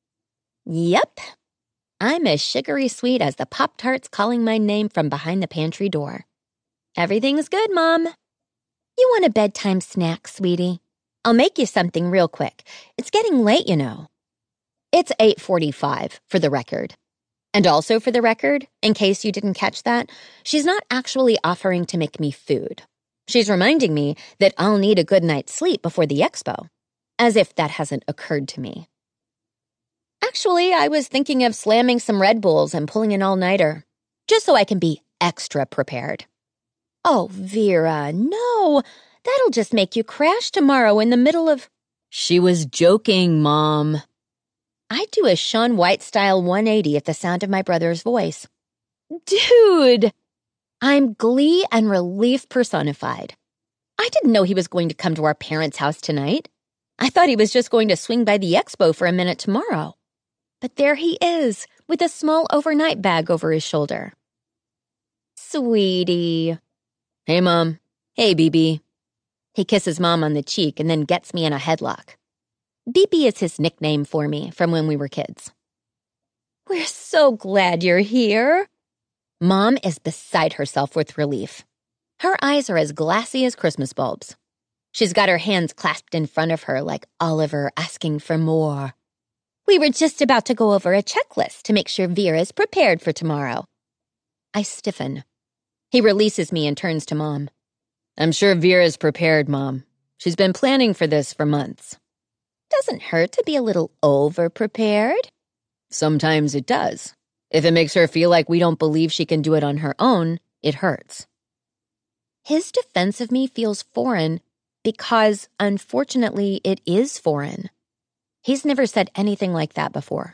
Yep. I'm as sugary sweet as the Pop-Tarts calling my name from behind the pantry door. Everything's good, Mom. You want a bedtime snack, sweetie? I'll make you something real quick. It's getting late, you know. It's 8:45, for the record. And also for the record, in case you didn't catch that, she's not actually offering to make me food. She's reminding me that I'll need a good night's sleep before the expo, as if that hasn't occurred to me. Actually, I was thinking of slamming some Red Bulls and pulling an all-nighter, just so I can be extra prepared. Oh, Vera, no. That'll just make you crash tomorrow in the middle of... She was joking, Mom. I'd do a Shaun White-style 180 at the sound of my brother's voice. Dude! I'm glee and relief personified. I didn't know he was going to come to our parents' house tonight. I thought he was just going to swing by the expo for a minute tomorrow. But there he is, with a small overnight bag over his shoulder. Sweetie. Hey, Mom. Hey, BB. He kisses Mom on the cheek and then gets me in a headlock. BB is his nickname for me from when we were kids. We're so glad you're here. Mom is beside herself with relief. Her eyes are as glassy as Christmas bulbs. She's got her hands clasped in front of her like Oliver asking for more. We were just about to go over a checklist to make sure Vera's prepared for tomorrow. I stiffen. He releases me and turns to Mom. I'm sure Vera's prepared, Mom. She's been planning for this for months. Doesn't hurt to be a little over-prepared. Sometimes it does. If it makes her feel like we don't believe she can do it on her own, it hurts. His defense of me feels foreign because, unfortunately, it is foreign. He's never said anything like that before.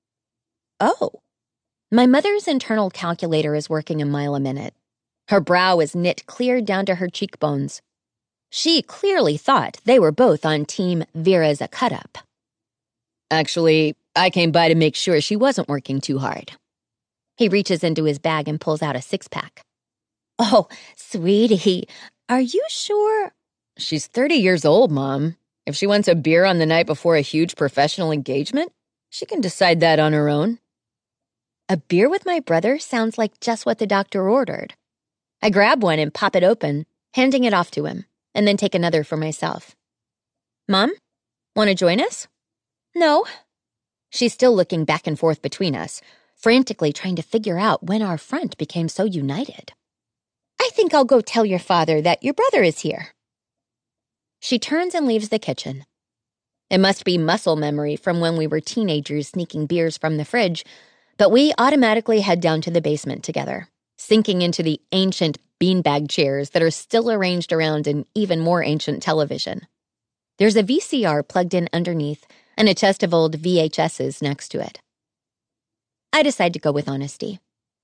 Oh. My mother's internal calculator is working a mile a minute. Her brow is knit clear down to her cheekbones. She clearly thought they were both on Team Vera's a cut-up. Actually, I came by to make sure she wasn't working too hard. He reaches into his bag and pulls out a six-pack. Oh, sweetie, are you sure? She's 30 years old, Mom. If she wants a beer on the night before a huge professional engagement, she can decide that on her own. A beer with my brother sounds like just what the doctor ordered. I grab one and pop it open, handing it off to him, and then take another for myself. Mom, want to join us? No. She's still looking back and forth between us, frantically trying to figure out when our front became so united. I think I'll go tell your father that your brother is here. She turns and leaves the kitchen. It must be muscle memory from when we were teenagers sneaking beers from the fridge, but we automatically head down to the basement together, sinking into the ancient beanbag chairs that are still arranged around an even more ancient television. There's a VCR plugged in underneath and a chest of old VHSs next to it. I decide to go with honesty.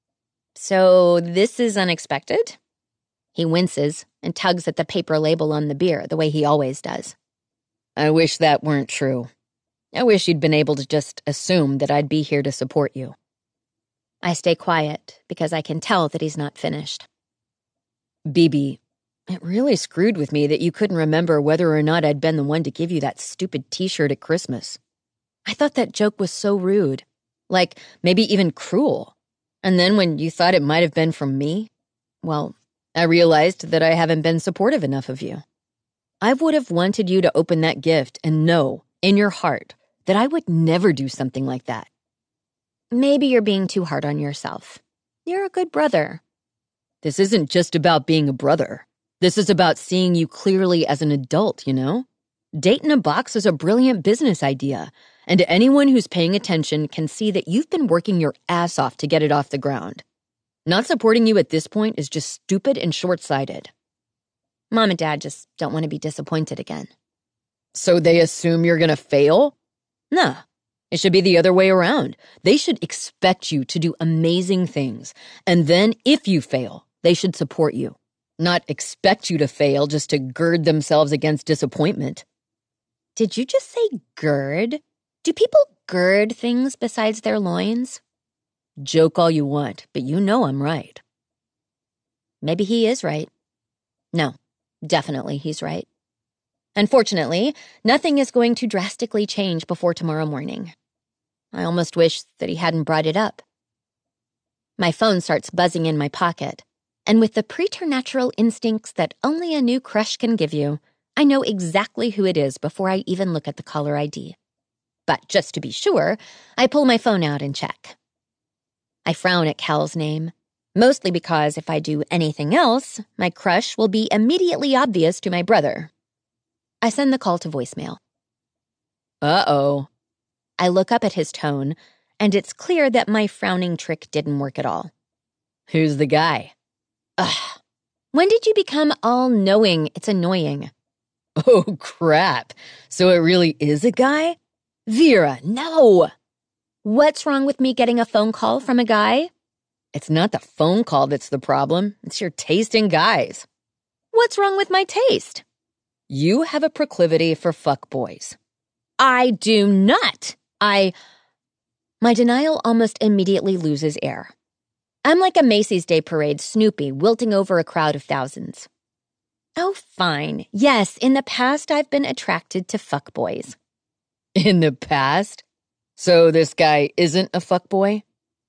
So this is unexpected? He winces and tugs at the paper label on the beer the way he always does. I wish that weren't true. I wish you'd been able to just assume that I'd be here to support you. I stay quiet because I can tell that he's not finished. BB, it really screwed with me that you couldn't remember whether or not I'd been the one to give you that stupid t-shirt at Christmas. I thought that joke was so rude, like maybe even cruel. And then when you thought it might have been from me, well, I realized that I haven't been supportive enough of you. I would have wanted you to open that gift and know, in your heart, that I would never do something like that. Maybe you're being too hard on yourself. You're a good brother. This isn't just about being a brother. This is about seeing you clearly as an adult, you know? Date in a box is a brilliant business idea, and anyone who's paying attention can see that you've been working your ass off to get it off the ground. Not supporting you at this point is just stupid and short-sighted. Mom and Dad just don't want to be disappointed again. So they assume you're gonna fail? Nah, it should be the other way around. They should expect you to do amazing things, and then if you fail, they should support you. Not expect you to fail just to gird themselves against disappointment. Did you just say gird? Do people gird things besides their loins? Joke all you want, but you know I'm right. Maybe he is right. No, definitely he's right. Unfortunately, nothing is going to drastically change before tomorrow morning. I almost wish that he hadn't brought it up. My phone starts buzzing in my pocket, and with the preternatural instincts that only a new crush can give you, I know exactly who it is before I even look at the caller ID. But just to be sure, I pull my phone out and check. I frown at Cal's name, mostly because if I do anything else, my crush will be immediately obvious to my brother. I send the call to voicemail. Uh-oh. I look up at his tone, and it's clear that my frowning trick didn't work at all. Who's the guy? Ugh. When did you become all-knowing? It's annoying. Oh, crap. So it really is a guy? Vera, no! What's wrong with me getting a phone call from a guy? It's not the phone call that's the problem. It's your taste in guys. What's wrong with my taste? You have a proclivity for fuckboys. I do not. My denial almost immediately loses air. I'm like a Macy's Day Parade Snoopy wilting over a crowd of thousands. Oh, fine. Yes, in the past I've been attracted to fuckboys. In the past? So this guy isn't a fuckboy?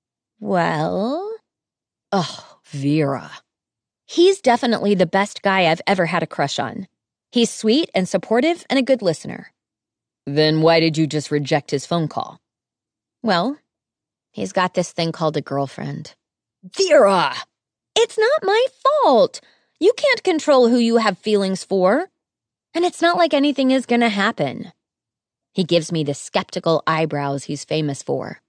Well... Oh, Vera. He's definitely the best guy I've ever had a crush on. He's sweet and supportive and a good listener. Then why did you just reject his phone call? Well, he's got this thing called a girlfriend. Vera! It's not my fault. You can't control who you have feelings for. And it's not like anything is gonna happen. He gives me the skeptical eyebrows he's famous for.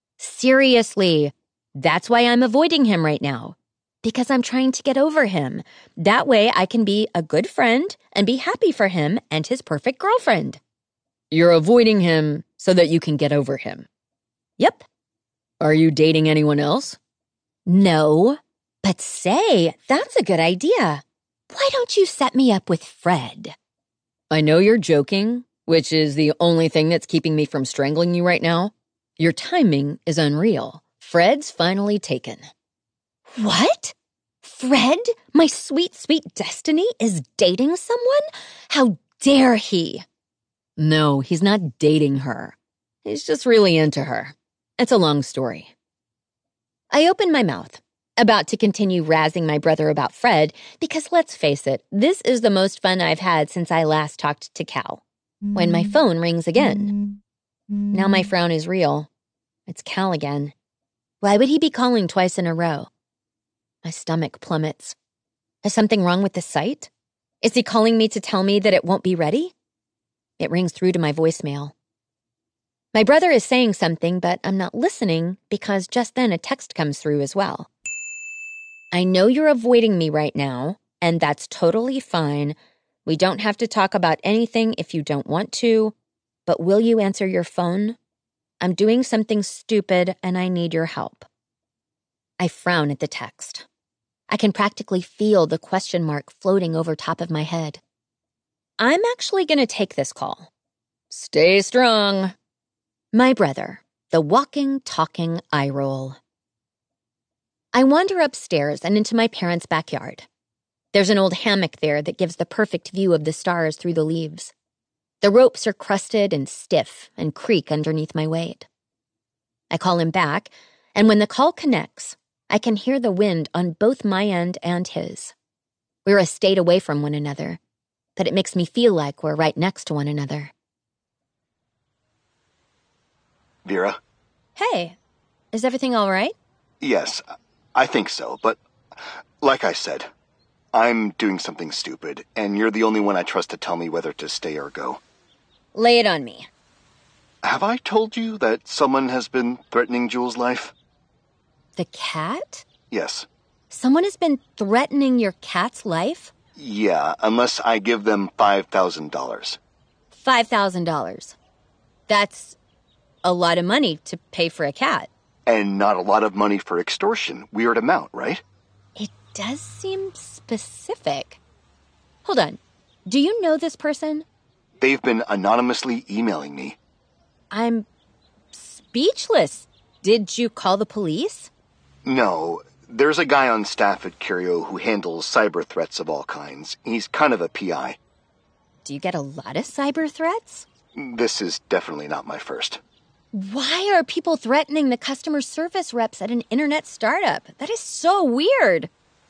Seriously, that's why I'm avoiding him right now. Because I'm trying to get over him. That way I can be a good friend and be happy for him and his perfect girlfriend. You're avoiding him so that you can get over him? Yep. Are you dating anyone else? No. But say, that's a good idea. Why don't you set me up with Fred? I know you're joking, which is the only thing that's keeping me from strangling you right now. Your timing is unreal. Fred's finally taken. What? Fred, my sweet, sweet destiny, is dating someone? How dare he? No, he's not dating her. He's just really into her. It's a long story. I opened my mouth, about to continue razzing my brother about Fred, because let's face it, this is the most fun I've had since I last talked to Cal. When my phone rings again. Now my frown is real. It's Cal again. Why would he be calling twice in a row? My stomach plummets. Is something wrong with the site? Is he calling me to tell me that it won't be ready? It rings through to my voicemail. My brother is saying something, but I'm not listening because just then a text comes through as well. I know you're avoiding me right now, and that's totally fine. We don't have to talk about anything if you don't want to, but will you answer your phone? I'm doing something stupid and I need your help. I frown at the text. I can practically feel the question mark floating over top of my head. I'm actually going to take this call. Stay strong. My brother, the walking, talking eye roll. I wander upstairs and into my parents' backyard. There's an old hammock there that gives the perfect view of the stars through the leaves. The ropes are crusted and stiff and creak underneath my weight. I call him back, and when the call connects, I can hear the wind on both my end and his. We're a state away from one another, but it makes me feel like we're right next to one another. Vera? Hey, is everything all right? Yes, I think so, but like I said, I'm doing something stupid, and you're the only one I trust to tell me whether to stay or go. Lay it on me. Have I told you that someone has been threatening Jules' life? The cat? Yes. Someone has been threatening your cat's life? Yeah, unless I give them $5,000. $5,000. That's a lot of money to pay for a cat. And not a lot of money for extortion. Weird amount, right? It does seem specific. Hold on. Do you know this person? They've been anonymously emailing me. I'm speechless. Did you call the police? No, there's a guy on staff at Curio who handles cyber threats of all kinds. He's kind of a PI. Do you get a lot of cyber threats? This is definitely not my first. Why are people threatening the customer service reps at an internet startup? That is so weird.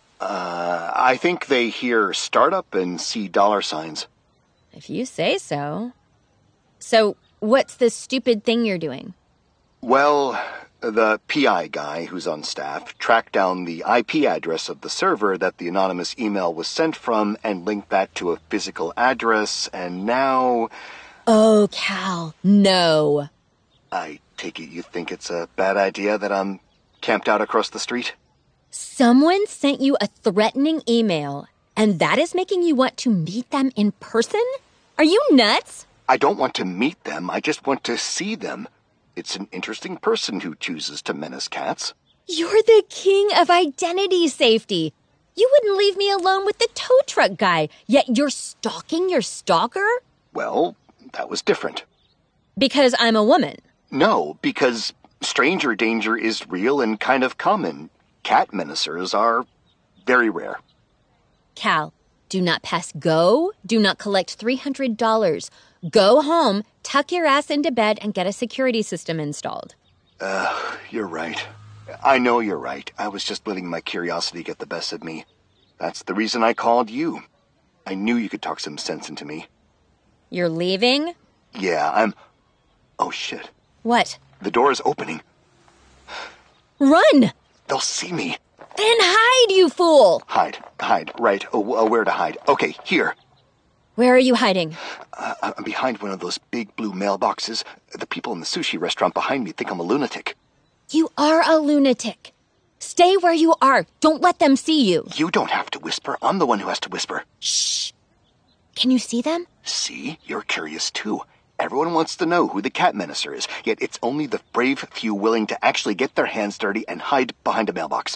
I think they hear startup and see dollar signs. If you say so. So, what's the stupid thing you're doing? Well, the PI guy who's on staff tracked down the IP address of the server that the anonymous email was sent from and linked that to a physical address, and now... Oh, Cal, no. I take it you think it's a bad idea that I'm camped out across the street? Someone sent you a threatening email, and that is making you want to meet them in person? Are you nuts? I don't want to meet them, I just want to see them. It's an interesting person who chooses to menace cats. You're the king of identity safety. You wouldn't leave me alone with the tow truck guy, yet you're stalking your stalker? Well, that was different. Because I'm a woman. No, because stranger danger is real and kind of common. Cat menacers are very rare. Cal, do not pass go. Do not collect $300. Go home, tuck your ass into bed, and get a security system installed. You're right. I know you're right. I was just letting my curiosity get the best of me. That's the reason I called you. I knew you could talk some sense into me. You're leaving? Yeah, Oh, shit. What? The door is opening. Run! They'll see me. Then hide, you fool! Hide. Right. Where to hide? Okay, here. Where are you hiding? I'm behind one of those big blue mailboxes. The people in the sushi restaurant behind me think I'm a lunatic. You are a lunatic. Stay where you are. Don't let them see you. You don't have to whisper. I'm the one who has to whisper. Shh. Can you see them? See? You're curious too. Everyone wants to know who the cat menacer is, yet it's only the brave few willing to actually get their hands dirty and hide behind a mailbox.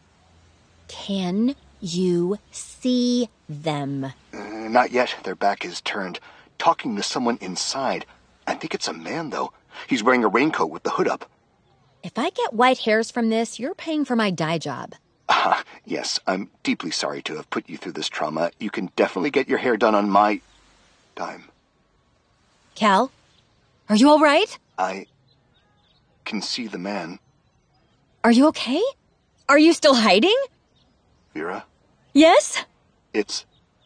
Can you see them? Not yet. Their back is turned. Talking to someone inside. I think it's a man, though. He's wearing a raincoat with the hood up. If I get white hairs from this, you're paying for my dye job. Yes, I'm deeply sorry to have put you through this trauma. You can definitely get your hair done on my dime. Cal, are you all right? I can see the man. Are you okay? Are you still hiding? Vera? Yes? It's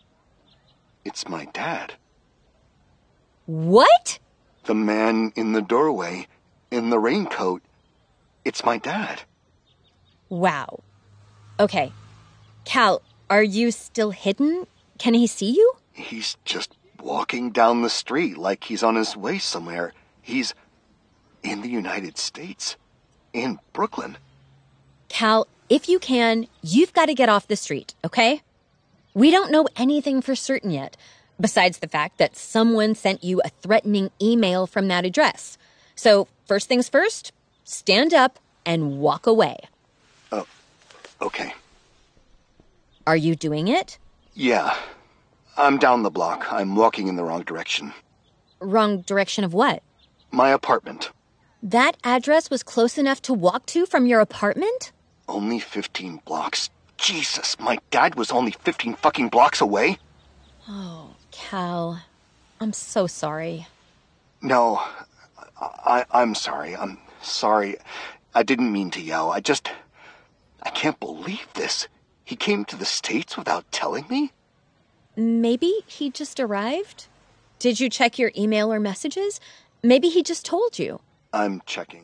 my dad. What? The man in the doorway, in the raincoat. It's my dad. Wow. Okay. Cal, are you still hidden? Can he see you? He's just walking down the street like he's on his way somewhere. He's in the United States. In Brooklyn. Cal, if you can, you've got to get off the street, okay? We don't know anything for certain yet, besides the fact that someone sent you a threatening email from that address. So, first things first, stand up and walk away. Oh, okay. Are you doing it? Yeah. I'm down the block. I'm walking in the wrong direction. Wrong direction of what? My apartment. That address was close enough to walk to from your apartment? Only 15 blocks. Jesus, my dad was only 15 fucking blocks away? Oh, Cal. I'm so sorry. No, I'm sorry. I'm sorry. I didn't mean to yell. I can't believe this. He came to the States without telling me? Maybe he just arrived? Did you check your email or messages? Maybe he just told you. I'm checking.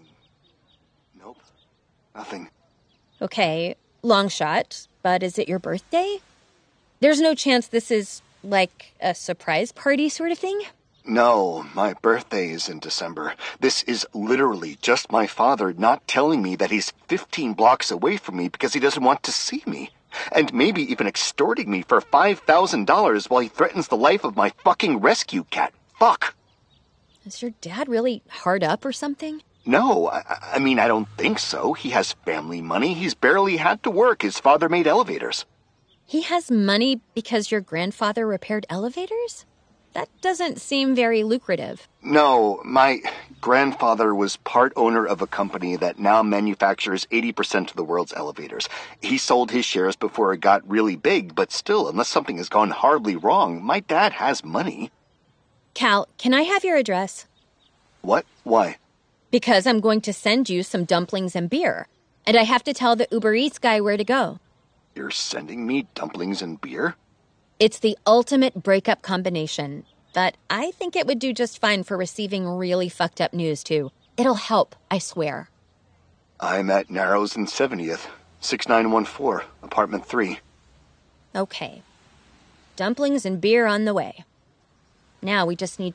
Nope. Nothing. Okay, long shot, but is it your birthday? There's no chance this is, like, a surprise party sort of thing? No, my birthday is in December. This is literally just my father not telling me that he's 15 blocks away from me because he doesn't want to see me. And maybe even extorting me for $5,000 while he threatens the life of my fucking rescue cat. Fuck. Is your dad really hard up or something? No, I mean, I don't think so. He has family money. He's barely had to work. His father made elevators. He has money because your grandfather repaired elevators? That doesn't seem very lucrative. No, my grandfather was part owner of a company that now manufactures 80% of the world's elevators. He sold his shares before it got really big, but still, unless something has gone horribly wrong, my dad has money. Cal, can I have your address? What? Why? Because I'm going to send you some dumplings and beer. And I have to tell the Uber Eats guy where to go. You're sending me dumplings and beer? It's the ultimate breakup combination. But I think it would do just fine for receiving really fucked up news, too. It'll help, I swear. I'm at Narrows and 70th, 6914, apartment 3. Okay. Dumplings and beer on the way. Now we just need